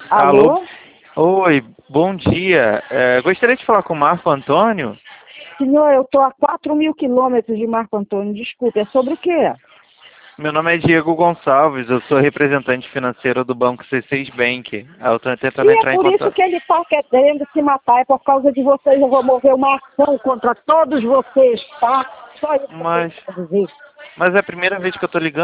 Alô? Alô? Oi, bom dia. Gostaria de falar com o Marco Antônio? Senhor, eu estou a 4.000 quilômetros de Marco Antônio. Desculpe, é sobre o quê? Meu nome é Diego Gonçalves, eu sou representante financeiro do Banco C6 Bank. Eu estou tentando E é entrar em por isso contato. que ele está querendo se matar. É por causa de vocês. Eu vou mover uma ação contra todos vocês, tá? Só isso que eu tenho Mas, pra dizer. mas é a primeira vez que eu estou ligando.